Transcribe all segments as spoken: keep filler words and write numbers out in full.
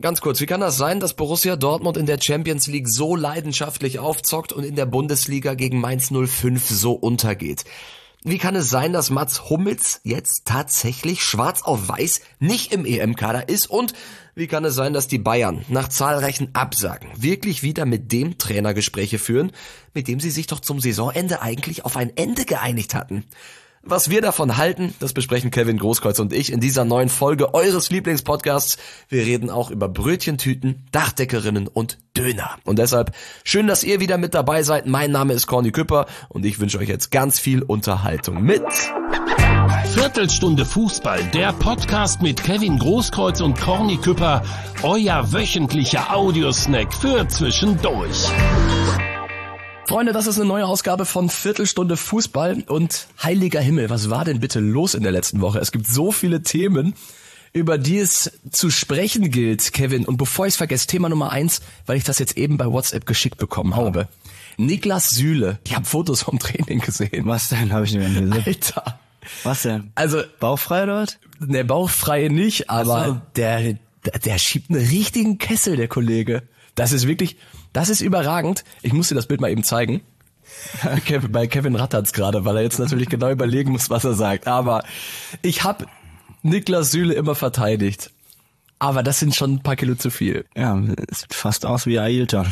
ganz kurz, wie kann das sein, dass Borussia Dortmund in der Champions League so leidenschaftlich aufzockt und in der Bundesliga gegen Mainz null fünf so untergeht? Wie kann es sein, dass Mats Hummels jetzt tatsächlich schwarz auf weiß nicht im E M-Kader ist? Und wie kann es sein, dass die Bayern nach zahlreichen Absagen wirklich wieder mit dem Trainer Gespräche führen, mit dem sie sich doch zum Saisonende eigentlich auf ein Ende geeinigt hatten? Was wir davon halten, das besprechen Kevin Großkreuz und ich in dieser neuen Folge eures Lieblingspodcasts. Wir reden auch über Brötchentüten, Dachdeckerinnen und Döner. Und deshalb schön, dass ihr wieder mit dabei seid. Mein Name ist Corny Küpper und ich wünsche euch jetzt ganz viel Unterhaltung mit Viertelstunde Fußball, der Podcast mit Kevin Großkreuz und Corny Küpper, euer wöchentlicher Audiosnack für zwischendurch. Freunde, das ist eine neue Ausgabe von Viertelstunde Fußball und heiliger Himmel, was war denn bitte los in der letzten Woche? Es gibt so viele Themen, über die es zu sprechen gilt, Kevin. Und bevor ich es vergesse, Thema Nummer eins, weil ich das jetzt eben bei WhatsApp geschickt bekommen habe. Niklas Süle, ich habe Fotos vom Training gesehen. Was denn, habe ich nicht mehr gesehen. Alter. Was denn? Also bauchfrei dort? Ne, bauchfrei nicht, aber so. der, der der schiebt einen richtigen Kessel, der Kollege. Das ist wirklich, das ist überragend. Ich muss dir das Bild mal eben zeigen. Bei Kevin rattert's gerade, weil er jetzt natürlich genau überlegen muss, was er sagt. Aber ich habe Niklas Süle immer verteidigt. Aber das sind schon ein paar Kilo zu viel. Ja, es sieht fast aus wie Ailton.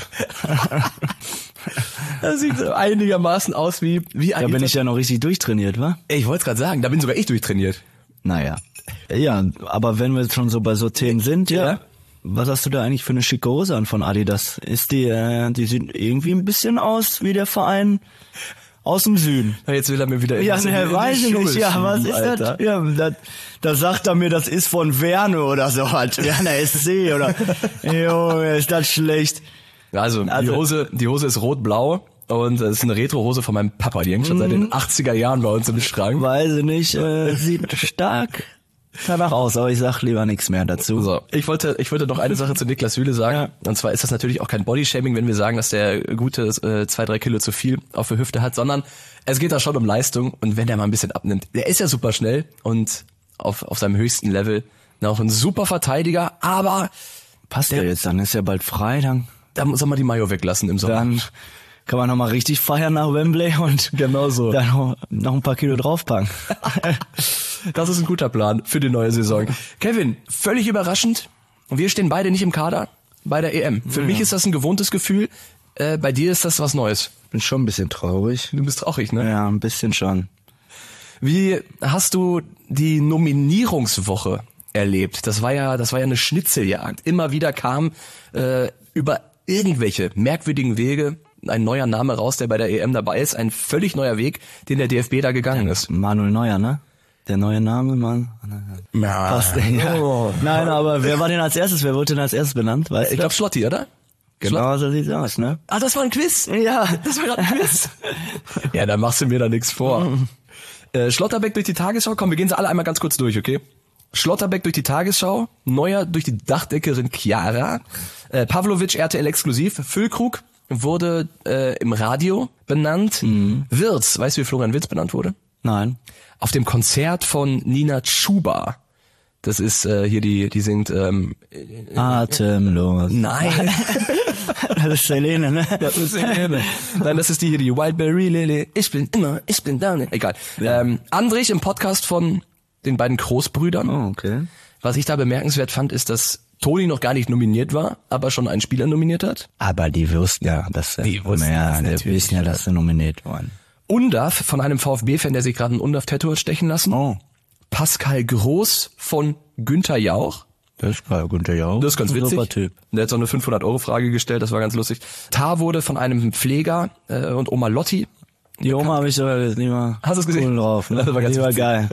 Das sieht so einigermaßen aus wie, wie Ailton. Da bin ich ja noch richtig durchtrainiert, wa? Ich wollte es gerade sagen, da bin sogar ich durchtrainiert. Naja. Ja, aber wenn wir schon so bei so Themen sind, ja. ja. Was hast du da eigentlich für eine schicke Hose an von Adidas? Ist die, äh, die sieht irgendwie ein bisschen aus wie der Verein aus dem Süden. Ja, jetzt will er mir wieder ja, ne, weiß ich nicht. Ja, was ist Alter. das? Ja, da, da sagt er mir, das ist von Werne oder so, halt. Werner S C oder, Junge, ist das schlecht. Also, also die Hose, die Hose ist rot-blau. Und es ist eine Retro-Hose von meinem Papa, die hängt schon seit den achtziger Jahren bei uns im Schrank. Weiß ich nicht, äh, sieht stark danach aus, aber ich sag lieber nichts mehr dazu. So, ich wollte, ich wollte noch eine Sache zu Niklas Süle sagen. Ja. Und zwar ist das natürlich auch kein Bodyshaming, wenn wir sagen, dass der gute äh, zwei, drei Kilo zu viel auf der Hüfte hat, sondern es geht da schon um Leistung. Und wenn der mal ein bisschen abnimmt, der ist ja super schnell und auf, auf seinem höchsten Level noch ein super Verteidiger, aber passt der, der jetzt, dann ist er bald frei, dann. Da muss er mal die Mayo weglassen im Sommer. Dann kann man nochmal richtig feiern nach Wembley und genau so. Dann noch ein paar Kilo draufpacken. Das ist ein guter Plan für die neue Saison. Kevin, völlig überraschend. Wir stehen beide nicht im Kader bei der E M. Für ja. mich ist das ein gewohntes Gefühl. Äh, bei dir ist das was Neues. Bin schon ein bisschen traurig. Du bist traurig, ne? Ja, ein bisschen schon. Wie hast du die Nominierungswoche erlebt? Das war ja, das war ja eine Schnitzeljagd. Immer wieder kam äh, über irgendwelche merkwürdigen Wege ein neuer Name raus, der bei der E M dabei ist. Ein völlig neuer Weg, den der D F B da gegangen ist. Manuel Neuer, ne? Der neue Name, Mann. Ja. Passt, ja. Oh. Nein, aber wer war denn als erstes? Wer wurde denn als erstes benannt? Weißt ich glaube Schlotti, oder? Genau, Schlott? So sieht's aus, ne? Ah, das war ein Quiz? Ja. Das war gerade ein Quiz. Ja, da machst du mir da nichts vor. äh, Schlotterbeck durch die Tagesschau. Komm, wir gehen sie alle einmal ganz kurz durch, okay? Schlotterbeck durch die Tagesschau. Neuer durch die Dachdeckerin Chiara. Äh, Pavlovic R T L exklusiv. Füllkrug wurde äh, im Radio benannt. Mhm. Wirtz, weißt du, wie Florian Wirtz benannt wurde? Nein. Auf dem Konzert von Nina Chuba. Das ist äh, hier die, die singt ähm, äh, Atemlos. Nein. Das ist Selene, ne? Das ist Selene. Nein, das ist die hier, die Wildberry Lily. Ich bin immer, ich bin da. Egal. Ähm, Andrich im Podcast von den beiden Großbrüdern. Oh, okay. Was ich da bemerkenswert fand, ist, dass Toni noch gar nicht nominiert war, aber schon einen Spieler nominiert hat. Aber die wussten ja, dass die wussten ja, die wissen ja, dass sie nominiert waren. Undaf von einem VfB-Fan, der sich gerade ein Undaf-Tattoo hat stechen lassen. Oh. Pascal Groß von Günther Jauch. Das ist geil, Günther Jauch. Das ist ganz witzig. Super Typ. Der hat so eine fünfhundert-Euro-Frage gestellt, das war ganz lustig. Tar wurde von einem Pfleger äh, und Oma Lotti. Die Oma habe ich sogar nicht mal. Hast du es gesehen? Cool drauf, ne? Das war ganz die war geil.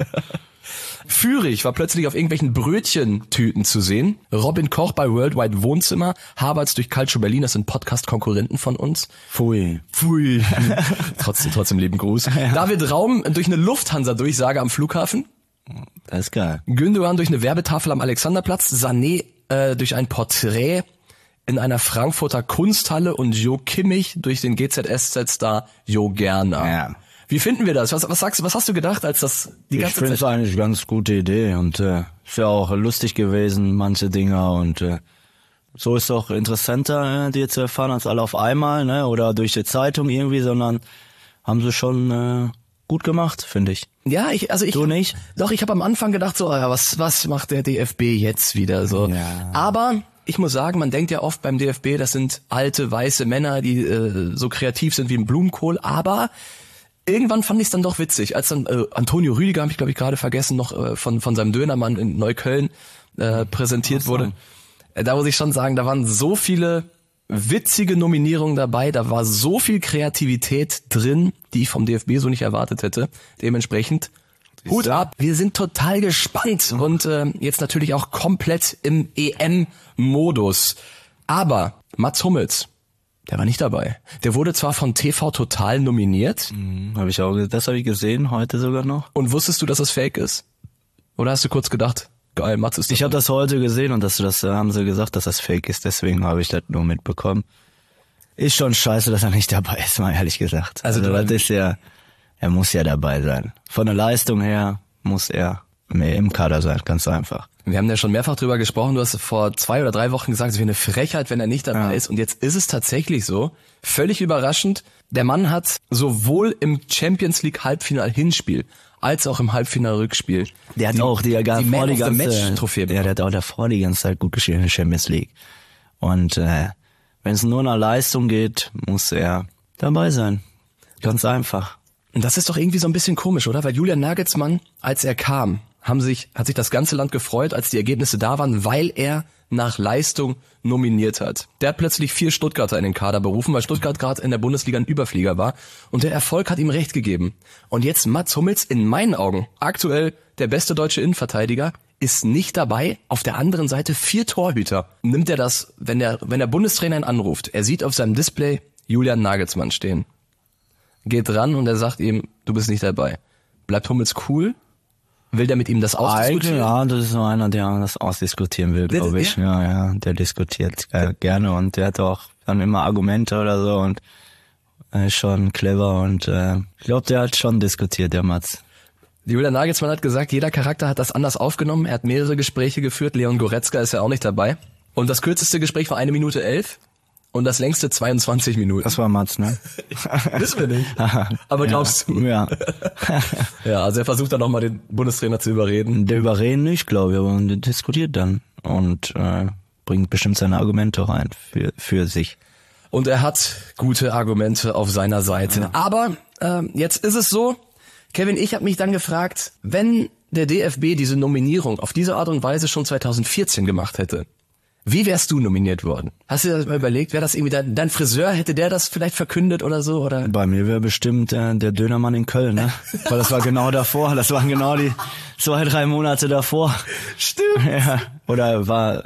Führig war plötzlich auf irgendwelchen Brötchentüten zu sehen. Robin Koch bei Worldwide Wohnzimmer. Haberts durch Calcio Berlin, das sind Podcast-Konkurrenten von uns. Pfui. Pfui. trotzdem, trotzdem lieben Gruß. Ja. David Raum durch eine Lufthansa-Durchsage am Flughafen. Das ist geil. Gündogan durch eine Werbetafel am Alexanderplatz. Sané äh, durch ein Porträt in einer Frankfurter Kunsthalle und Jo Kimmich durch den G Z S Z-Star Jo Gerner. Ja. Wie finden wir das? Was, was sagst du, was hast du gedacht, als das die ganze Zeit? Ich finde es eigentlich eine ganz gute Idee und äh, ist ja auch lustig gewesen, manche Dinger und äh, So ist doch interessanter, äh, die zu erfahren, als alle auf einmal, ne? Oder durch die Zeitung irgendwie, sondern haben sie schon äh, gut gemacht, finde ich. Ja, ich, also ich. Du nicht? Doch, ich habe am Anfang gedacht so, ja, was, was macht der D F B jetzt wieder so? Ja. Aber ich muss sagen, man denkt ja oft beim D F B, das sind alte, weiße Männer, die äh, so kreativ sind wie ein Blumenkohl, aber irgendwann fand ich es dann doch witzig, als dann äh, Antonio Rüdiger, habe ich glaube ich gerade vergessen, noch äh, von von seinem Dönermann in Neukölln äh, präsentiert so. wurde. Äh, da muss ich schon sagen, da waren so viele witzige Nominierungen dabei, da war so viel Kreativität drin, die ich vom D F B so nicht erwartet hätte. Dementsprechend Hut ab, wir sind total gespannt und äh, jetzt natürlich auch komplett im E M-Modus. Aber Mats Hummels, der war nicht dabei. Der wurde zwar von T V Total nominiert. Mhm, hab ich auch, das habe ich gesehen, heute sogar noch. Und wusstest du, dass das fake ist? Oder hast du kurz gedacht, geil, Mats ist dabei? Ich habe das heute gesehen und dass du das, äh, haben sie gesagt, dass das fake ist, deswegen habe ich das nur mitbekommen. Ist schon scheiße, dass er nicht dabei ist, mal ehrlich gesagt. Also, Also du- das ist ja, er muss ja dabei sein. Von der Leistung her muss er mehr im Kader sein, ganz einfach. Wir haben ja schon mehrfach drüber gesprochen, du hast vor zwei oder drei Wochen gesagt, es wäre eine Frechheit, wenn er nicht dabei Ja. ist. Und jetzt ist es tatsächlich so. Völlig überraschend. Der Mann hat sowohl im Champions League Halbfinal-Hinspiel als auch im Halbfinal-Rückspiel Der hat auch die, gar die vor Man die of the ganze Match-Trophäe Ja, bekommen. der hat auch davor die ganze Zeit gut gespielt in der Champions League. Und äh, wenn es nur nach Leistung geht, muss er dabei sein. Ganz einfach. Und das ist doch irgendwie so ein bisschen komisch, oder? Weil Julian Nagelsmann, als er kam, haben sich, hat sich das ganze Land gefreut, als die Ergebnisse da waren, weil er nach Leistung nominiert hat. Der hat plötzlich vier Stuttgarter in den Kader berufen, weil Stuttgart gerade in der Bundesliga ein Überflieger war. Und der Erfolg hat ihm recht gegeben. Und jetzt Mats Hummels, in meinen Augen, aktuell der beste deutsche Innenverteidiger, ist nicht dabei. Auf der anderen Seite vier Torhüter. Nimmt er das, wenn der, wenn der Bundestrainer ihn anruft, er sieht auf seinem Display Julian Nagelsmann stehen. Geht ran und er sagt ihm, du bist nicht dabei. Bleibt Hummels cool? Will der mit ihm das Eigentlich, ausdiskutieren? ja, das ist so einer, der das ausdiskutieren will, glaube ich. Ja, ja, der diskutiert äh, gerne und der hat auch dann immer Argumente oder so und äh, ist schon clever und äh, ich glaube, der hat schon diskutiert, der Mats. Julian Nagelsmann hat gesagt, jeder Charakter hat das anders aufgenommen. Er hat mehrere Gespräche geführt. Leon Goretzka ist ja auch nicht dabei. Und das kürzeste Gespräch war eine Minute elf und das längste zweiundzwanzig Minuten. Das war Mats, ne? Wissen wir nicht. Aber glaubst du? Ja. Ja, also er versucht dann nochmal den Bundestrainer zu überreden. Der überreden nicht, glaube ich, aber der diskutiert dann und äh, bringt bestimmt seine Argumente rein für für sich. Und er hat gute Argumente auf seiner Seite. Ja. Aber äh, jetzt ist es so, Kevin, ich habe mich dann gefragt, wenn der D F B diese Nominierung auf diese Art und Weise schon zweitausendvierzehn gemacht hätte, wie wärst du nominiert worden? Hast du dir das mal überlegt? Wäre das irgendwie dein, dein Friseur, hätte der das vielleicht verkündet oder so? Oder? Bei mir wäre bestimmt äh, der Dönermann in Köln, ne? Weil das war genau davor, das waren genau die zwei, drei Monate davor. Stimmt. Ja. Oder war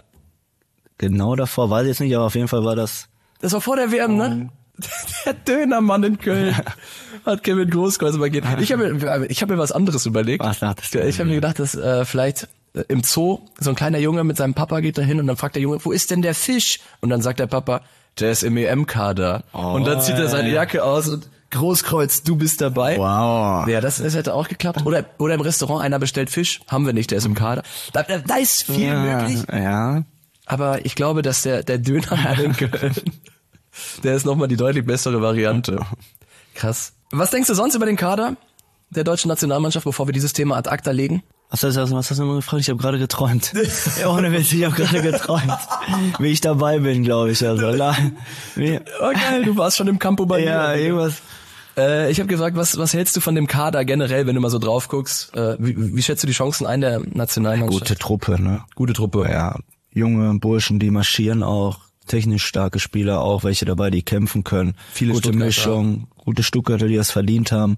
genau davor, weiß ich jetzt nicht, aber auf jeden Fall war das... Das war vor der W M, ne? Der Dönermann in Köln hat Kevin Großkreuz übergeben. Ich habe mir, ich hab mir was anderes überlegt. Was dachtest du? Ich habe mir gedacht, dass äh, vielleicht äh, im Zoo so ein kleiner Junge mit seinem Papa geht da hin und dann fragt der Junge, wo ist denn der Fisch? Und dann sagt der Papa, der ist im E M-Kader. Oh, und dann zieht er seine ey. Jacke aus und Großkreuz, du bist dabei. Wow. Ja, das, das hätte auch geklappt. Oder, oder im Restaurant, einer bestellt Fisch, haben wir nicht, der ist im Kader. Da, da, da ist viel ja, möglich. Ja. Aber ich glaube, dass der, der Dönermann in Köln, der ist nochmal die deutlich bessere Variante. Krass. Was denkst du sonst über den Kader der deutschen Nationalmannschaft, bevor wir dieses Thema ad acta legen? Was hast du, was hast du mal gefragt? Ich habe gerade geträumt. Ja, ohne Witz, ich habe gerade geträumt. Wie ich dabei bin, glaube ich. Also, wie, Oh geil, du warst schon im Campo bei ja, mir. irgendwas. Äh, ich habe gefragt, was, was hältst du von dem Kader generell, wenn du mal so drauf guckst? Äh, wie, wie schätzt du die Chancen ein der Nationalmannschaft? Gute Truppe, ne? Gute Truppe. Ja, junge Burschen, die marschieren auch. Technisch starke Spieler auch, welche dabei, die kämpfen können. Viele gute Stuttgarter. Mischung, gute Stuttgarter, die das verdient haben.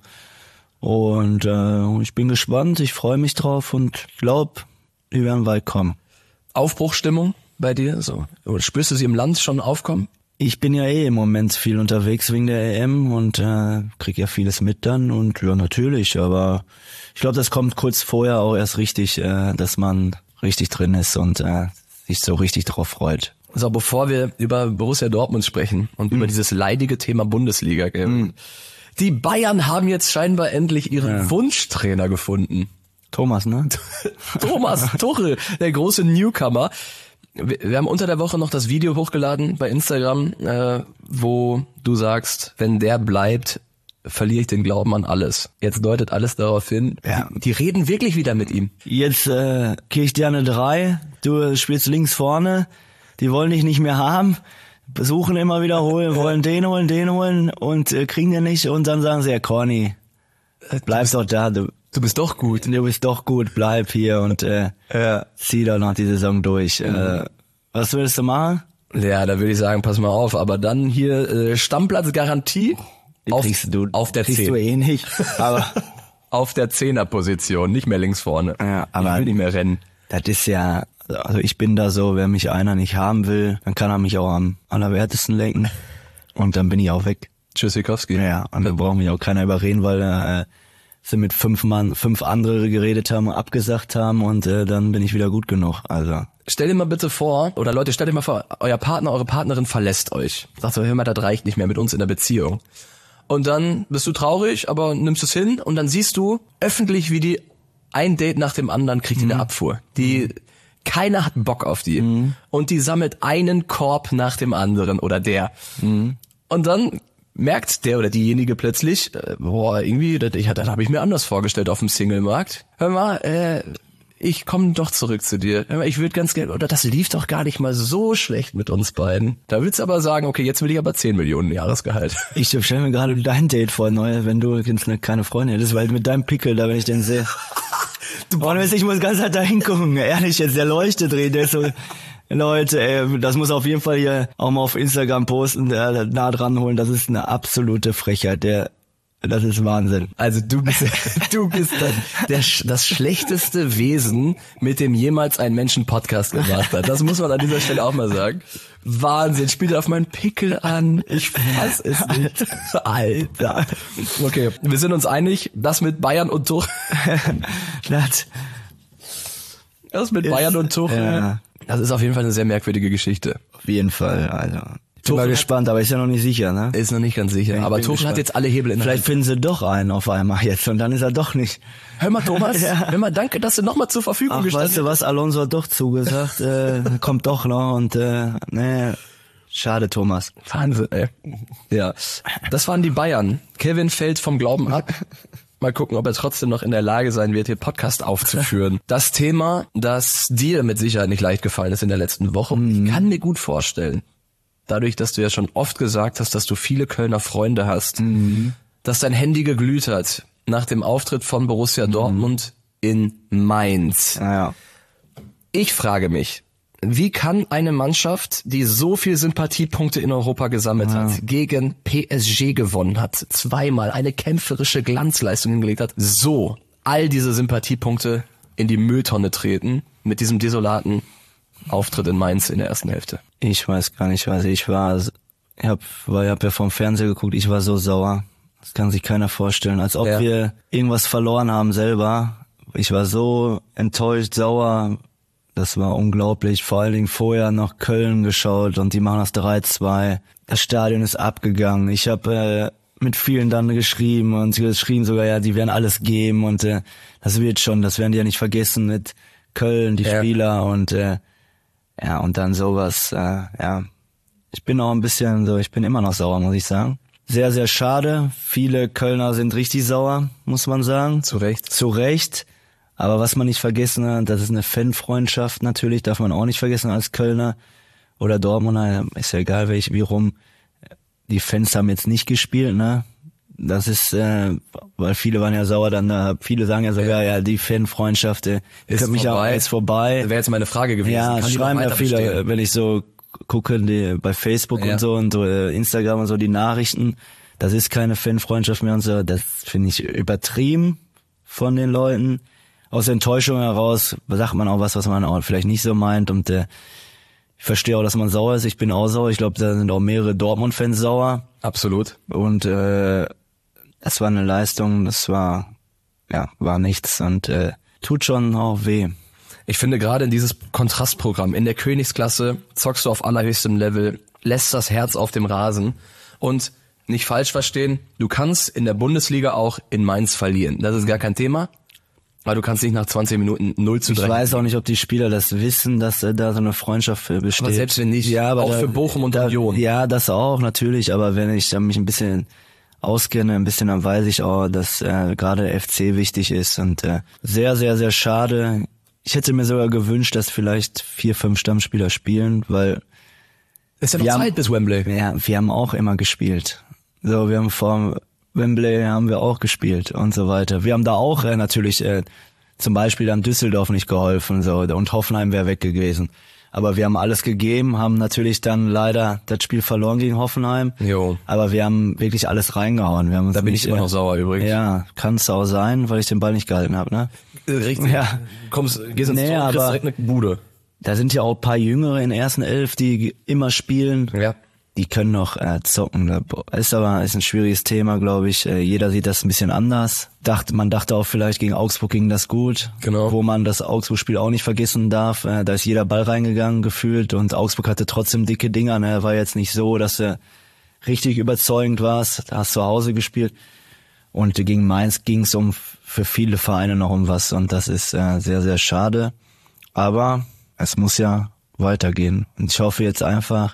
Und äh, ich bin gespannt, ich freue mich drauf und glaube, die werden weit kommen. Aufbruchstimmung bei dir? So. Oder spürst du sie im Land schon aufkommen? Ich bin ja eh im Moment viel unterwegs wegen der E M und äh, krieg ja vieles mit dann und ja natürlich, aber ich glaube, das kommt kurz vorher auch erst richtig, äh, dass man richtig drin ist und äh, sich so richtig drauf freut. So, bevor wir über Borussia Dortmund sprechen und Mhm. über dieses leidige Thema Bundesliga, gell? Mhm. Die Bayern haben jetzt scheinbar endlich ihren Ja. Wunschtrainer gefunden. Thomas, ne? Thomas Tuchel, der große Newcomer. wir, wir haben unter der Woche noch das Video hochgeladen bei Instagram, äh, wo du sagst, wenn der bleibt, verliere ich den Glauben an alles. Jetzt deutet alles darauf hin, Ja. die, die reden wirklich wieder mit ihm. Jetzt äh, krieg ich dir eine drei, du spielst links vorne, die wollen dich nicht mehr haben, besuchen immer wieder holen, wollen den holen, den holen und äh, kriegen den nicht und dann sagen sie, ja Corny, bleib doch da, du, Du bist doch gut. du bist doch gut, bleib hier und äh, Ja. zieh doch noch die Saison durch. Mhm. Äh, was würdest du machen? Ja, da würde ich sagen, pass mal auf, aber dann hier äh, Stammplatzgarantie auf, kriegst du, auf der kriegst zehn. du eh nicht, aber Auf der Zehnerposition, nicht mehr links vorne. Ja, aber- ich will nicht mehr rennen. das ist ja, also ich bin da so, wer mich einer nicht haben will, dann kann er mich auch am allerwertesten lenken und dann bin ich auch weg. Tschüssikowski. Ja, und da braucht mich auch keiner überreden, weil äh, sie mit fünf Mann, fünf andere geredet haben, abgesagt haben und äh, dann bin ich wieder gut genug. Also Stell dir mal bitte vor, oder Leute, stellt euch mal vor, euer Partner, eure Partnerin verlässt euch. Sagt so, hör mal, das reicht nicht mehr mit uns in der Beziehung. Und dann bist du traurig, aber nimmst es hin und dann siehst du öffentlich, wie die ein Date nach dem anderen kriegt in der Abfuhr. Die, keiner hat Bock auf die. Mhm. Und die sammelt einen Korb nach dem anderen oder der. Mhm. Und dann merkt der oder diejenige plötzlich, äh, boah, irgendwie, das, ich, das habe ich mir anders vorgestellt auf dem Singlemarkt. Hör mal, äh, ich komme doch zurück zu dir. Hör mal, ich würde ganz gerne, oder das lief doch gar nicht mal so schlecht mit uns beiden. Da willst du aber sagen, okay, jetzt will ich aber zehn Millionen Jahresgehalt. ich stelle mir gerade dein Date vor, neu, wenn du jetzt eine, keine Freundin hättest, weil mit deinem Pickel, da wenn ich den sehe. Du brauchst, ich muss ganz halt da hingucken. Ehrlich, jetzt der leuchtet drin, der ist so. Leute, ey, das muss auf jeden Fall hier auch mal auf Instagram posten, äh, nah dran holen. Das ist eine absolute Frechheit. Der, das ist Wahnsinn. Also du bist, du bist das, der, das schlechteste Wesen, mit dem jemals ein Mensch einen Podcast gemacht hat. Das muss man an dieser Stelle auch mal sagen. Wahnsinn, spielt auf meinen Pickel an. Ich fass es nicht. Alter. Okay, wir sind uns einig, das mit Bayern und Tuch. Das, Das mit Bayern und Tuch. ja. Das ist auf jeden Fall eine sehr merkwürdige Geschichte. auf jeden Fall, also. Ich bin Tuchel mal hat- gespannt, aber ist ja noch nicht sicher, ne? Ist noch nicht ganz sicher. Ich Aber bin Tuchel gespannt. hat jetzt alle Hebel in der Vielleicht Hand. finden sie doch einen auf einmal jetzt und dann ist er doch nicht. Hör mal, Thomas, Ja. hör mal, danke, dass du nochmal zur Verfügung Ach, gestanden weißt du was, Alonso hat doch zugesagt, äh, kommt doch noch und äh, ne, schade, Thomas. Wahnsinn, ey. Ja, das waren die Bayern. Kevin fällt vom Glauben ab. Mal gucken, ob er trotzdem noch in der Lage sein wird, hier Podcast aufzuführen. Das Thema, das dir mit Sicherheit nicht leicht gefallen ist in der letzten Woche. Ich kann mir gut vorstellen, dadurch, dass du ja schon oft gesagt hast, dass du viele Kölner Freunde hast, dass dein Handy geglüht hat nach dem Auftritt von Borussia Dortmund in Mainz. Naja. Ich frage mich, wie kann eine Mannschaft, die so viel Sympathiepunkte in Europa gesammelt hat, gegen P S G gewonnen hat, zweimal eine kämpferische Glanzleistung hingelegt hat, so all diese Sympathiepunkte in die Mülltonne treten mit diesem desolaten Auftritt in Mainz in der ersten Hälfte? Ich weiß gar nicht, was ich war. Ich hab, weil ich hab ja vom Fernseher geguckt, ich war so sauer. Das kann sich keiner vorstellen. Als ob Ja. wir irgendwas verloren haben selber. Ich war so enttäuscht, sauer. Das war unglaublich. Vor allen Dingen vorher nach Köln geschaut und die machen das drei zwei. Das Stadion ist abgegangen. Ich habe äh, mit vielen dann geschrieben und sie geschrieben sogar, ja, die werden alles geben und äh, das wird schon, das werden die ja nicht vergessen mit Köln, die Ja. Spieler und äh, ja, und dann sowas, äh, ja. Ich bin auch ein bisschen so, ich bin immer noch sauer, muss ich sagen. Sehr, sehr schade. Viele Kölner sind richtig sauer, muss man sagen. Zu Recht. Zu Recht. Aber was man nicht vergessen hat, das ist eine Fanfreundschaft natürlich, darf man auch nicht vergessen als Kölner oder Dortmunder, ist ja egal, welch, wie rum. Die Fans haben jetzt nicht gespielt, ne? Das ist, äh, weil viele waren ja sauer, dann äh, viele sagen ja sogar, ja, die Fanfreundschaft äh, Ist könnt mich auch vorbei. ist vorbei. Wäre jetzt meine Frage gewesen. Ja, Kann die noch schreiben ja weiter viele, bestehen? wenn ich so gucke die, bei Facebook Ja. und so und so, äh, Instagram und so die Nachrichten, das ist keine Fanfreundschaft mehr und so, das finde ich übertrieben von den Leuten. Aus Enttäuschung heraus sagt man auch was, was man auch vielleicht nicht so meint und äh, ich verstehe auch, dass man sauer ist, ich bin auch sauer, ich glaube, da sind auch mehrere Dortmund-Fans sauer Absolut. und äh, das war eine Leistung, das war, ja, war nichts und äh, tut schon auch weh. Ich finde gerade in dieses Kontrastprogramm, in der Königsklasse zockst du auf allerhöchstem Level, lässt das Herz auf dem Rasen und nicht falsch verstehen, du kannst in der Bundesliga auch in Mainz verlieren. Das ist gar kein Thema. Weil du kannst nicht nach zwanzig Minuten null zu drei. Ich weiß auch nicht, ob die Spieler das wissen, dass äh, da so eine Freundschaft äh, besteht. Aber selbst wenn nicht, ja, aber auch da, für Bochum und da, Union. Ja, das auch, natürlich. Aber wenn ich da mich ein bisschen auskenne, ein bisschen, dann weiß ich auch, dass äh, gerade der F C wichtig ist. Und äh, sehr, sehr, sehr schade. Ich hätte mir sogar gewünscht, dass vielleicht vier, fünf Stammspieler spielen, weil ist ja noch Zeit bis Wembley. Ja, wir haben auch immer gespielt. So, wir haben vor Wembley haben wir auch gespielt und so weiter. Wir haben da auch äh, natürlich äh, zum Beispiel dann Düsseldorf nicht geholfen, so, und Hoffenheim wäre weg gewesen. Aber wir haben alles gegeben, haben natürlich dann leider das Spiel verloren gegen Hoffenheim. Jo. Aber wir haben wirklich alles reingehauen. Wir haben uns Da bin nicht, ich immer noch sauer übrigens. Ja, kann es auch sein, weil ich den Ball nicht gehalten habe, ne? Richtig. Ja. Kommst, gehst ins Nee, Tor, kriegst aber- direkt eine Bude. Da sind ja auch ein paar Jüngere in der ersten Elf, die immer spielen. Ja. Die können noch äh, zocken. Ist aber ist ein schwieriges Thema, glaube ich. Äh, jeder sieht das ein bisschen anders. Dachte, man dachte auch vielleicht gegen Augsburg ging das gut. Genau. Wo man das Augsburg-Spiel auch nicht vergessen darf. Äh, da ist jeder Ball reingegangen gefühlt und Augsburg hatte trotzdem dicke Dinger. Ne? War jetzt nicht so, dass du richtig überzeugend warst. Da hast du zu Hause gespielt. Und gegen Mainz ging es um für viele Vereine noch um was und das ist äh, sehr, sehr schade. Aber es muss ja weitergehen. Und ich hoffe jetzt einfach,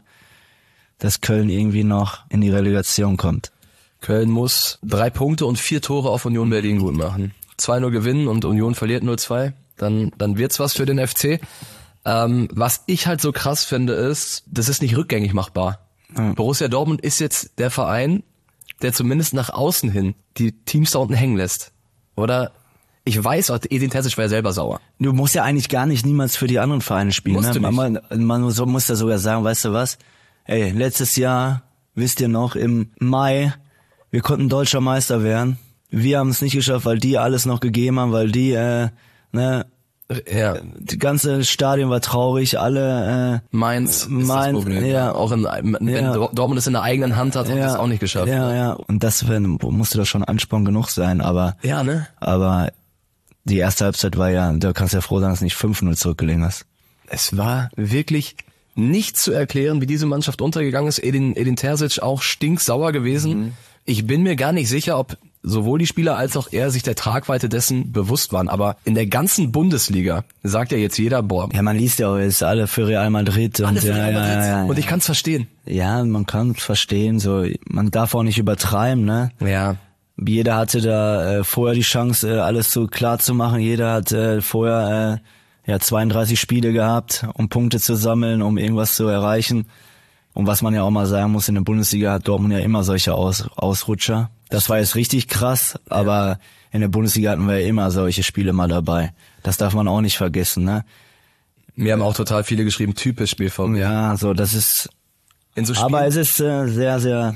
dass Köln irgendwie noch in die Relegation kommt. Köln muss drei Punkte und vier Tore auf Union Berlin gut machen. zwei null gewinnen und Union verliert null zwei. Dann, dann wird's was für den F C. Ähm, was ich halt so krass finde ist, das ist nicht rückgängig machbar. Mhm. Borussia Dortmund ist jetzt der Verein, der zumindest nach außen hin die Teams da unten hängen lässt. Oder ich weiß, Edin Terzic war ja selber sauer. Du musst ja eigentlich gar nicht niemals für die anderen Vereine spielen. Musst Ne? du nicht. Man, man muss, muss ja sogar sagen, weißt du was? Ey, letztes Jahr, wisst ihr noch, im Mai, wir konnten deutscher Meister werden. Wir haben es nicht geschafft, weil die alles noch gegeben haben, weil die, äh, ne, Ja. die ganze Stadion war traurig, alle, äh, Mainz ist Mainz, das Problem. ja. Auch in, wenn Ja. Dortmund es in der eigenen Hand hat, hat es auch nicht geschafft. Ja, ja. Und das wenn, musste doch schon Ansporn genug sein, aber, Ja, ne? aber die erste Halbzeit war ja, da kannst du ja froh sein, dass du nicht fünf null zurückgelegen hast. Es war wirklich nicht zu erklären, wie diese Mannschaft untergegangen ist. Edin, Edin Terzic auch stinksauer gewesen. Mhm. Ich bin mir gar nicht sicher, ob sowohl die Spieler als auch er sich der Tragweite dessen bewusst waren. Aber in der ganzen Bundesliga sagt ja jetzt jeder, boah, Ja, man liest ja auch jetzt alle für Real Madrid und alle für ja, Real Madrid. ja, ja, ja. Und ich kann es verstehen. Ja, man kann verstehen, so, man darf auch nicht übertreiben, ne? Ja. Jeder hatte da äh, vorher die Chance, äh, alles so klar zu machen. Jeder hat äh, vorher äh, ja zweiunddreißig Spiele gehabt, um Punkte zu sammeln, um irgendwas zu erreichen. Und was man ja auch mal sagen muss, in der Bundesliga hat Dortmund ja immer solche Aus Ausrutscher. Das war jetzt richtig krass, aber ja. In der Bundesliga hatten wir ja immer solche Spiele mal dabei. Das darf man auch nicht vergessen, ne? Mir haben auch total viele geschrieben, typisch B V B. Ja, so, das ist, In so Spielen, aber es ist äh, sehr, sehr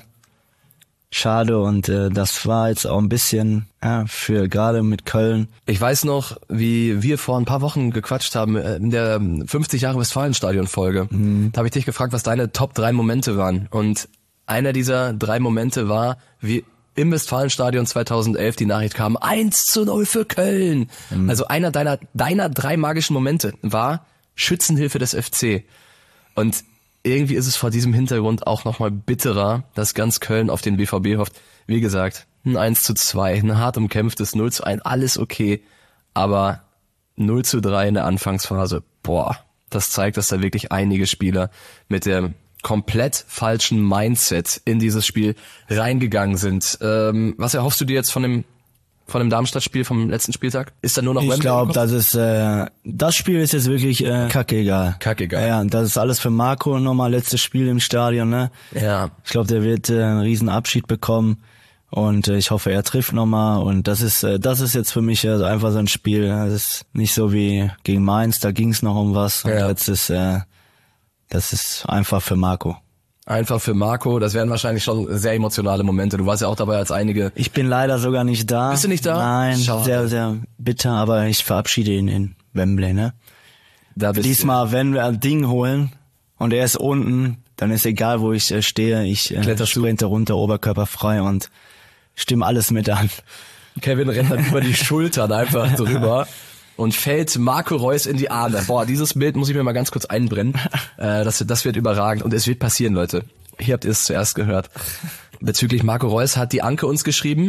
schade und äh, das war jetzt auch ein bisschen ja, für gerade mit Köln. ich weiß noch, wie wir vor ein paar Wochen gequatscht haben äh, in der fünfzig Jahre Westfalenstadion-Folge. Mhm. Da habe ich dich gefragt, was deine Top drei Momente waren. Und einer dieser drei Momente war, wie im Westfalenstadion zweitausendelf die Nachricht kam, eins zu null für Köln. Mhm. Also einer deiner, deiner drei magischen Momente war Schützenhilfe des F C. Und irgendwie ist es vor diesem Hintergrund auch nochmal bitterer, dass ganz Köln auf den B V B hofft. Wie gesagt, ein eins zu zwei, ein hart umkämpftes null zu eins, alles okay. Aber null zu drei in der Anfangsphase, boah, das zeigt, dass da wirklich einige Spieler mit dem komplett falschen Mindset in dieses Spiel reingegangen sind. Ähm, was erhoffst du dir jetzt von dem von dem Darmstadt-Spiel vom letzten Spieltag? Ist da nur noch Ich Wembley glaube, im Kopf? das ist äh, das Spiel ist jetzt wirklich äh, kackegal. Kackegal. Ja, das ist alles für Marco nochmal letztes Spiel im Stadion, ne? Ja. Ich glaube, der wird äh, einen riesen Abschied bekommen und äh, ich hoffe, er trifft nochmal und das ist äh, das ist jetzt für mich äh, einfach so ein Spiel. Das ist nicht so wie gegen Mainz, da ging es noch um was und Ja. jetzt ist äh, das ist einfach für Marco. Einfach für Marco, das wären wahrscheinlich schon sehr emotionale Momente. Du warst ja auch dabei als einige. Ich bin leider sogar nicht da. Bist du nicht da? Nein, Schade. sehr, sehr bitter, aber ich verabschiede ihn in Wembley, ne? Da bist Diesmal, wenn wir ein Ding holen und er ist unten, dann ist egal, wo ich äh, stehe, ich äh, Kletterst du? sprinte runter, oberkörperfrei und stimme alles mit an. du, Kevin rennt dann über die Schultern einfach drüber und fällt Marco Reus in die Arme. Boah, dieses Bild muss ich mir mal ganz kurz einbrennen. Äh, das, das wird überragend und es wird passieren, Leute. Hier habt ihr es zuerst gehört. Bezüglich Marco Reus hat die Anke uns geschrieben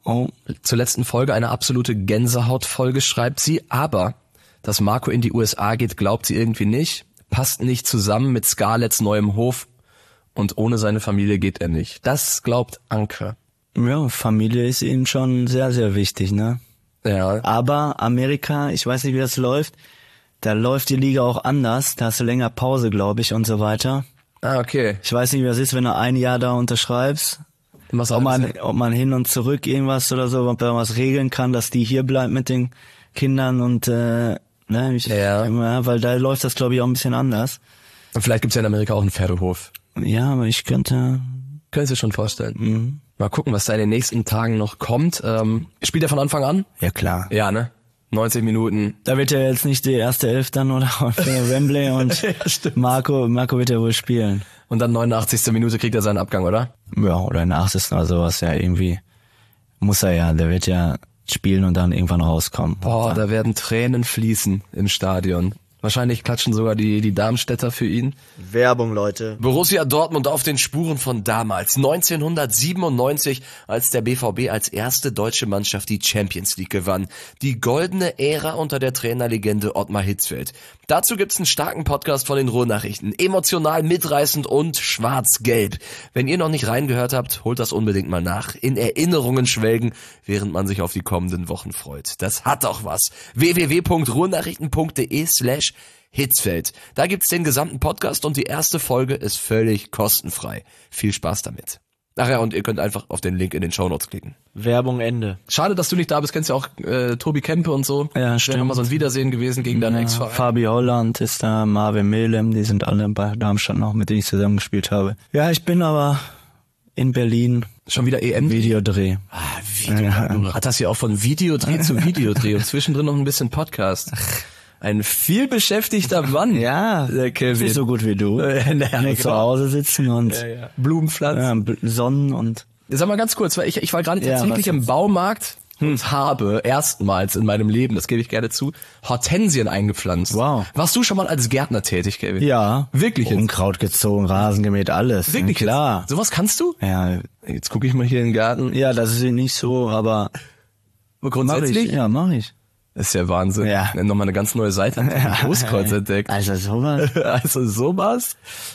Oh. Zur letzten Folge eine absolute Gänsehautfolge, schreibt sie, aber dass Marco in die U S A geht, glaubt sie irgendwie nicht, passt nicht zusammen mit Scarletts neuem Hof und ohne seine Familie geht er nicht. Das glaubt Anke. Ja, Familie ist ihnen schon sehr, sehr wichtig, ne? Ja. Aber Amerika, ich weiß nicht, wie das läuft, da läuft die Liga auch anders, da hast du länger Pause, glaube ich, und so weiter. Ah, okay. Ich weiß nicht, wie das ist, wenn du ein Jahr da unterschreibst. Ob man, ob man hin und zurück irgendwas oder so, ob man was regeln kann, dass die hier bleibt mit den Kindern und äh, ne, ich, ja. ja, weil da läuft das, glaube ich, auch ein bisschen anders. Und vielleicht gibt's ja in Amerika auch einen Pferdehof. Ja, aber ich könnte... Könntest du dir schon vorstellen. Mhm. Mal gucken, was da in den nächsten Tagen noch kommt. Ähm, spielt er von Anfang an? Ja, klar. Ja, ne? neunzig Minuten. Da wird ja jetzt nicht die erste Elf dann, oder? Für Wembley und ja, stimmt. Marco, Marco wird ja wohl spielen. Und dann neunundachtzigste Minute kriegt er seinen Abgang, oder? Ja, oder in der achtzigsten oder sowas, ja, irgendwie muss er ja, der wird ja spielen und dann irgendwann rauskommen. Boah, da werden Tränen fließen im Stadion. Wahrscheinlich klatschen sogar die, die Darmstädter für ihn. Werbung, Leute. Borussia Dortmund auf den Spuren von damals. neunzehnhundertsiebenundneunzig, als der B V B als erste deutsche Mannschaft die Champions League gewann. Die goldene Ära unter der Trainerlegende Ottmar Hitzfeld. Dazu gibt's einen starken Podcast von den Ruhrnachrichten. Emotional, mitreißend und schwarz-gelb. Wenn ihr noch nicht reingehört habt, holt das unbedingt mal nach. In Erinnerungen schwelgen, während man sich auf die kommenden Wochen freut. Das hat doch was. w w w punkt ruhrnachrichten punkt de slash Hitzfeld. Da gibt's den gesamten Podcast und die erste Folge ist völlig kostenfrei. Viel Spaß damit. Ach ja, und ihr könnt einfach auf den Link in den Shownotes klicken. Werbung Ende. Schade, dass du nicht da bist. Kennst ja auch äh, Tobi Kempe und so. Ja, Wäre stimmt. nochmal so ein Wiedersehen gewesen gegen deinen Ja, Ex-Verein. Fabi Holland ist da, Marvin Melem, die sind alle bei Darmstadt noch, mit denen ich zusammengespielt habe. Ja, ich bin aber in Berlin. Schon wieder E M? Videodreh. Ah, Video. Ja. Du hat das hier auch von Videodreh zu Videodreh und zwischendrin noch ein bisschen Podcast. Ein viel beschäftigter Mann. Ja, der Kevin. nicht so gut wie du. Äh, naja, Nur genau. zu Hause sitzen und Ja, ja. Blumenpflanzen. ja, B- Sonnen und... Sag mal ganz kurz, weil ich, ich war gerade Ja, tatsächlich was im jetzt? Baumarkt und habe erstmals in meinem Leben, das gebe ich gerne zu, Hortensien eingepflanzt. Wow. Warst du schon mal als Gärtner tätig, Kevin? Ja. Wirklich jetzt? Unkraut gezogen, Rasen gemäht, alles. Wirklich Klar. Jetzt? Sowas kannst du? Ja, Jetzt gucke ich mal hier in den Garten. ja, das ist nicht so, aber mach Grundsätzlich? ich. Ja, mach ich. Das ist ja Wahnsinn. Ja. Nochmal eine ganz neue Seite an Großkreuz entdeckt. Also sowas. Also sowas.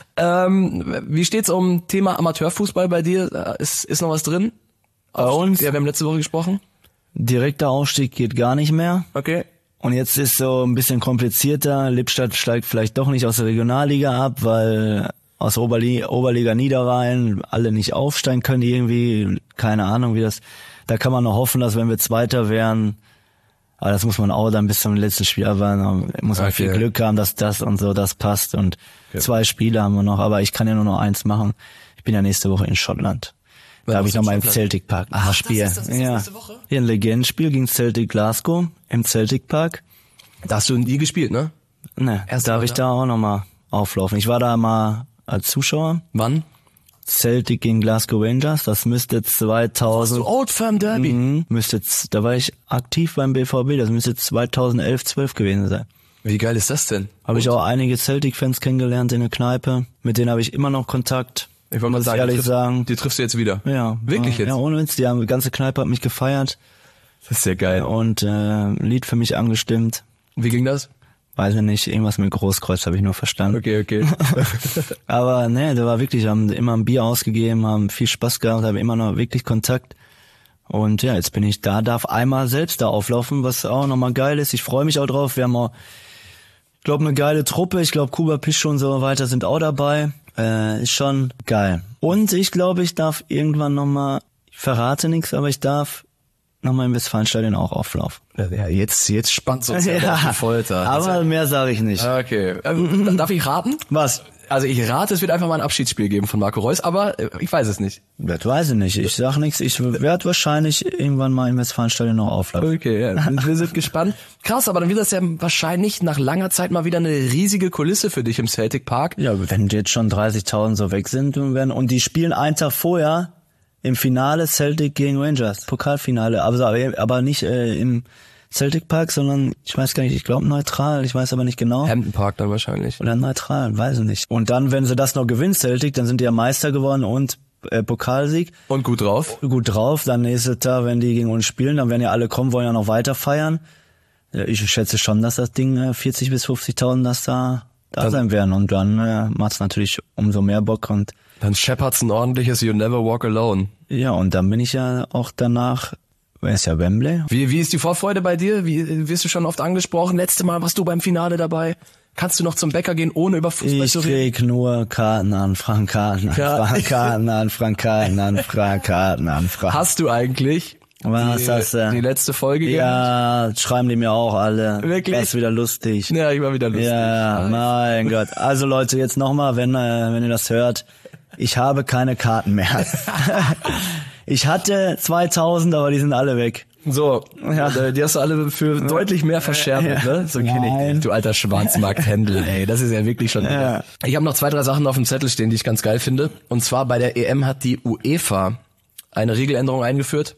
Ähm, wie steht's um Thema Amateurfußball bei dir? Ist, ist noch was drin? Bei uns? Ja, wir haben letzte Woche gesprochen. Direkter Aufstieg geht gar nicht mehr. Okay. Und jetzt ist so ein bisschen komplizierter. Lippstadt steigt vielleicht doch nicht aus der Regionalliga ab, weil aus Oberli- Oberliga Niederrhein alle nicht aufsteigen können irgendwie. Keine Ahnung, wie das... Da kann man noch hoffen, dass wenn wir Zweiter wären... Aber das muss man auch dann bis zum letzten Spiel abwarten. Da muss man Okay. viel Glück haben, dass das und so, das passt. Und Okay. zwei Spiele haben wir noch. Aber ich kann ja nur noch eins machen. Ich bin ja nächste Woche in Schottland. Wann Da habe bist ich du noch in mal im Schottland? Celtic Park ein Ach, das Spiel. ist- das ist das ja. nächste Woche? Hier ein Legendenspiel gegen Celtic Glasgow im Celtic Park. Da hast du nie gespielt, ne? Ne, Erst darf mal ich da? da auch noch mal auflaufen. Ich war da mal als Zuschauer. Wann? Celtic gegen Glasgow Rangers. Das müsste zweitausend... So Old Firm Derby. Mhm, müsste, z- da war ich aktiv beim B V B. Das müsste zweitausendelf, zwölf gewesen sein. Wie geil ist das denn? Habe ich auch einige Celtic-Fans kennengelernt in der Kneipe. Mit denen habe ich immer noch Kontakt. Ich wollte mal muss sagen, ehrlich die, triff, sagen. die triffst du jetzt wieder. Ja. Wirklich ja, jetzt? Ja, ohne Witz. Die, haben, die ganze Kneipe hat mich gefeiert Das ist ja geil. und äh, ein Lied für mich angestimmt. Wie ging das? Weiß ich nicht, irgendwas mit Großkreuz habe ich nur verstanden. Okay, okay. Aber ne, da war wirklich, haben immer ein Bier ausgegeben, haben viel Spaß gehabt, haben immer noch wirklich Kontakt. Und ja, jetzt bin ich da, darf einmal selbst da auflaufen, was auch nochmal geil ist. Ich freue mich auch drauf. Wir haben auch, ich glaube, eine geile Truppe. Ich glaube, Kuba Pisch und so weiter sind auch dabei. Äh, ist schon geil. Und ich glaube, ich darf irgendwann nochmal, ich verrate nichts, aber ich darf nochmal im Westfalenstadion auch auflaufen. Ja, jetzt, jetzt spannt uns ja auf die Folter. aber mehr sage ich nicht. Okay. Ähm, darf ich raten? Was? Also ich rate, es wird einfach mal ein Abschiedsspiel geben von Marco Reus, aber äh, ich weiß es nicht. Das weiß ich nicht. Ich sag nichts. Ich werde wahrscheinlich irgendwann mal im Westfalenstadion noch auflaufen. Okay, ja. Wir sind gespannt. Krass, aber dann wird das ja wahrscheinlich nach langer Zeit mal wieder eine riesige Kulisse für dich im Celtic Park. Ja, wenn jetzt schon dreißigtausend so weg sind und werden und die spielen einen Tag vorher im Finale Celtic gegen Rangers, Pokalfinale, aber aber nicht äh, im Celtic Park, sondern ich weiß gar nicht, ich glaube neutral, ich weiß aber nicht genau. Hampton Park dann wahrscheinlich. Oder neutral, weiß ich nicht. Und dann, wenn sie das noch gewinnen, Celtic, dann sind die ja Meister geworden und äh, Pokalsieg. Und gut drauf. Gut drauf, dann nächstes Tag, wenn die gegen uns spielen, dann werden ja alle kommen, wollen ja noch weiter feiern. Ich schätze schon, dass das Ding äh, vierzig bis fünfzigtausend, dass da da dann sein werden. Und dann äh, macht's natürlich umso mehr Bock. Und dann scheppert's ein ordentliches You Never Walk Alone. Ja, und dann bin ich ja auch danach... Wer ist ja Wembley? Wie, wie ist die Vorfreude bei dir? Wie wirst du schon oft angesprochen? Letzte Mal warst du beim Finale dabei. Kannst du noch zum Bäcker gehen, ohne über Fußball ich zu reden? Ich krieg nur Kartenanfragen, Kartenanfragen, Kartenanfragen, Kartenanfragen, Kartenanfragen. Hast du eigentlich Was die, hast du? die letzte Folge Ja, gemacht? schreiben die mir auch alle. Wirklich? Das ist wieder lustig. Ja, ich war wieder lustig. Ja, mein Gott. Also Leute, jetzt nochmal, wenn, äh, wenn ihr das hört. Ich habe keine Karten mehr. Ich hatte zweitausend, aber die sind alle weg. So, Ja. ja. Die hast du alle für deutlich mehr verschärft, Ja. ne? So kenn ich Nein. dich, du alter Schwarzmarkt-Händel, ey. Das ist ja wirklich schon... Ja. Ich habe noch zwei, drei Sachen auf dem Zettel stehen, die ich ganz geil finde. Und zwar bei der E M hat die UEFA eine Regeländerung eingeführt.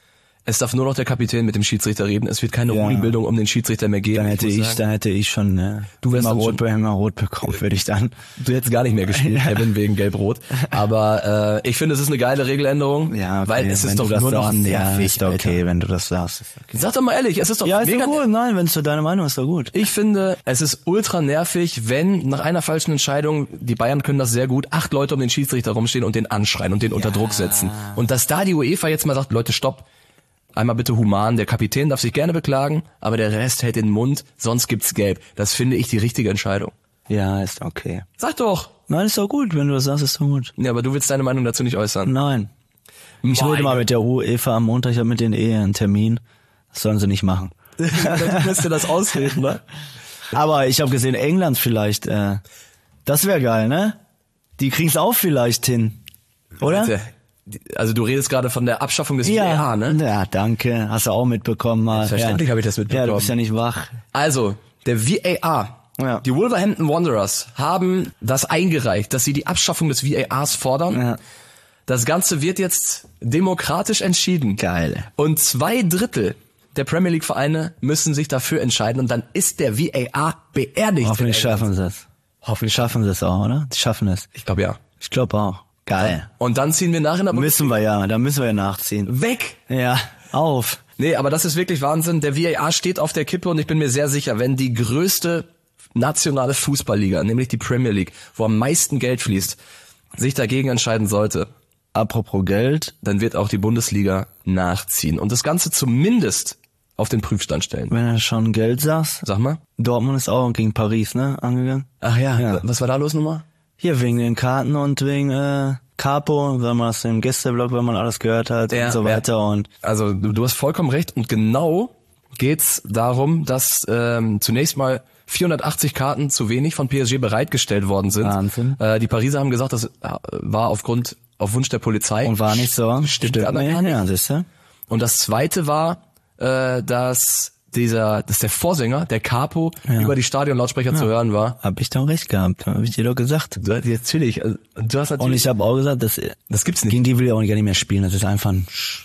Es darf nur noch der Kapitän mit dem Schiedsrichter reden. Es wird keine Ja. Rudelbildung um den Schiedsrichter mehr geben. Dann hätte muss ich, sagen, dann hätte ich schon, ne, Du wärst immer dann rot, schon- immer rot bekommen, würde ich dann. Du hättest gar nicht mehr gespielt, Ja. Kevin, wegen Gelb-Rot. Aber äh, ich finde, es ist eine geile Regeländerung, Ja, okay, weil es wenn ist du doch das nur noch sagst, ja, nervig, ist doch okay, Alter. wenn du das sagst. Ist okay. Sag doch mal ehrlich, es ist doch Ja, ist mega doch gut. Nein, wenn es so deine Meinung ist, doch gut. Ich finde, es ist ultra nervig, wenn nach einer falschen Entscheidung, die Bayern können das sehr gut, acht Leute um den Schiedsrichter rumstehen und den anschreien und den unter Druck setzen. Und dass da die UEFA jetzt mal sagt, Leute, stopp, einmal bitte human, der Kapitän darf sich gerne beklagen, aber der Rest hält den Mund, sonst gibt's Gelb. Das finde ich die richtige Entscheidung. Ja, ist okay. Sag doch. Nein, ist doch gut, wenn du das sagst, ist doch gut. Ja, aber du willst deine Meinung dazu nicht äußern. Nein. Ich Meine- rede mal mit der UEFA am Montag, ich habe mit denen eh einen Termin. Das sollen sie nicht machen. Dann müsst ihr das ausreden, ne? Aber ich habe gesehen, England vielleicht, äh, das wäre geil, ne? Die kriegen's auch vielleicht hin. Oder? Leute, also du redest gerade von der Abschaffung des V A R, ne? Ja, danke. Hast du auch mitbekommen mal. Selbstverständlich ja. habe ich das mitbekommen. Ja, du bist ja nicht wach. Also, der V A R. Ja. Die Wolverhampton Wanderers haben das eingereicht, dass sie die Abschaffung des V A Rs fordern. Ja. Das Ganze wird jetzt demokratisch entschieden. Geil. Und zwei Drittel der Premier League Vereine müssen sich dafür entscheiden und dann ist der V A R beerdigt. Hoffentlich in England. schaffen sie es. Hoffentlich schaffen sie es auch, oder? Die schaffen es. Ich glaube ja. Ich glaube auch. Geil. Und dann ziehen wir nach in der Müssen wir ja, da müssen wir ja nachziehen. weg. Ja, auf. Nee, aber das ist wirklich Wahnsinn. Der V A R steht auf der Kippe und ich bin mir sehr sicher, wenn die größte nationale Fußballliga, nämlich die Premier League, wo am meisten Geld fließt, sich dagegen entscheiden sollte, Apropos Geld, dann wird auch die Bundesliga nachziehen und das Ganze zumindest auf den Prüfstand stellen. wenn du schon Geld sagst, Sag mal. Dortmund ist auch gegen Paris, ne, angegangen. Ach ja, Ja. was war da los nochmal? Hier wegen den Karten und wegen äh, Capo, wenn man das im Gästeblog, wenn man alles gehört hat Ja, und so ja. weiter und Also du, du hast vollkommen recht und genau geht's darum, dass ähm, zunächst mal vierhundertachtzig Karten zu wenig von P S G bereitgestellt worden sind. Wahnsinn. Äh, die Pariser haben gesagt, das äh, war aufgrund auf Wunsch der Polizei. und war nicht so. Stimmt, ja, nee, gar nicht. ja, siehst du? Und das zweite war, äh, dass dieser, dass der Vorsänger, der Capo, Ja. über die Stadionlautsprecher zu hören war. Hab ich doch recht gehabt, hab ich dir doch gesagt. Du, natürlich, also, du hast Und natürlich, ich habe auch gesagt, dass das gibt's nicht. gegen die will ich auch gar nicht mehr spielen. Das ist einfach ein Sch-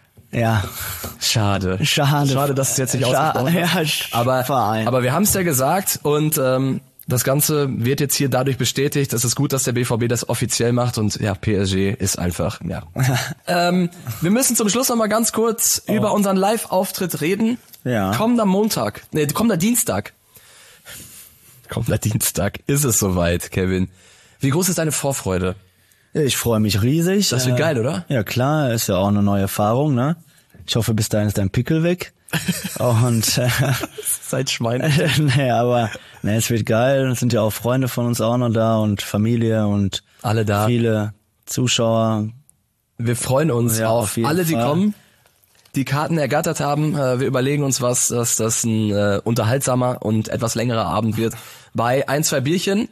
ja, Schade. Schade. Schade, dass es jetzt nicht Scha- ausgesprochen ja, hat. Sch- Aber, Verein. aber wir haben es ja gesagt und ähm, das Ganze wird jetzt hier dadurch bestätigt. Es ist gut, dass der B V B das offiziell macht und ja, P S G ist einfach, ja. ähm, wir müssen zum Schluss noch mal ganz kurz oh. über unseren Live-Auftritt reden. Ja. Kommender Montag, nee, kommender Dienstag. Kommender Dienstag ist es soweit, Kevin. Wie groß ist deine Vorfreude? ich freue mich riesig. Das wird Äh, geil, oder? Ja klar, ist ja auch eine neue Erfahrung, ne? Ich hoffe, bis dahin ist dein Pickel weg. Und äh, Seid Schwein. nee, aber nee, es wird geil. Es sind ja auch Freunde von uns auch noch da und Familie und Alle da. viele Zuschauer. Wir freuen uns Ja, auf, auf jeden alle, die Fall. kommen, die Karten ergattert haben. Äh, Wir überlegen uns was, dass das ein äh, unterhaltsamer und etwas längerer Abend wird. Bei ein, zwei Bierchen.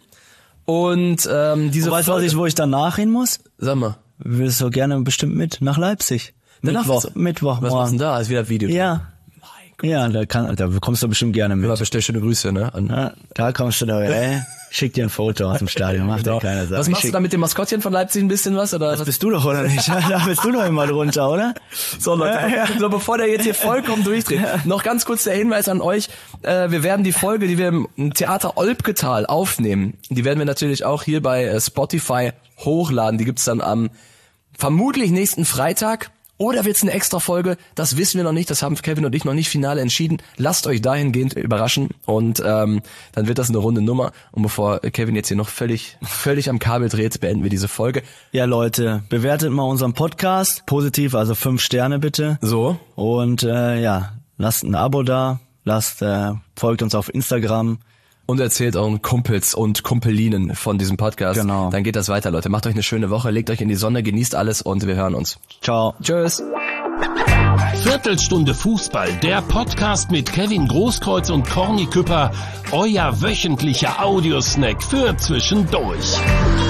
Und ähm, diese Weißt du, was Folge- ich, wo ich danach hin muss? Sag mal. Willst du gerne bestimmt mit nach Leipzig? Danach Mittwoch, willst du- Mittwoch Was machst du morgen. denn da? Ist wieder Video. Ja. Ja, da kann, da kommst du bestimmt gerne mit. Immer bestell schöne Grüße, ne? An, Ja, da kommst du da, ey. Schick dir ein Foto aus dem Stadion, mach dir keine Sache. Was machst du da mit dem Maskottchen von Leipzig ein bisschen was? Oder Das was? bist du doch, oder nicht? Da bist du doch immer drunter, oder? So, Leute, Ja, ja. so bevor der jetzt hier vollkommen durchdreht, noch ganz kurz der Hinweis an euch, äh, wir werden die Folge, die wir im Theater Olpketal aufnehmen, die werden wir natürlich auch hier bei äh, Spotify hochladen, die gibt's dann am Vermutlich nächsten Freitag. Oder wird's eine extra Folge? Das wissen wir noch nicht. Das haben Kevin und ich noch nicht final entschieden. Lasst euch dahingehend überraschen und ähm, dann wird das eine runde Nummer. Und bevor Kevin jetzt hier noch völlig völlig am Kabel dreht, beenden wir diese Folge. Ja, Leute, bewertet mal unseren Podcast positiv, also fünf Sterne bitte. So. Und äh, ja, lasst ein Abo da, lasst äh, folgt uns auf Instagram. Und erzählt euren Kumpels und Kumpelinen von diesem Podcast. Genau. Dann geht das weiter, Leute. Macht euch eine schöne Woche, legt euch in die Sonne, genießt alles und wir hören uns. Ciao. Tschüss. Viertelstunde Fußball, der Podcast mit Kevin Großkreuz und Corny Küpper, euer wöchentlicher Audiosnack für zwischendurch.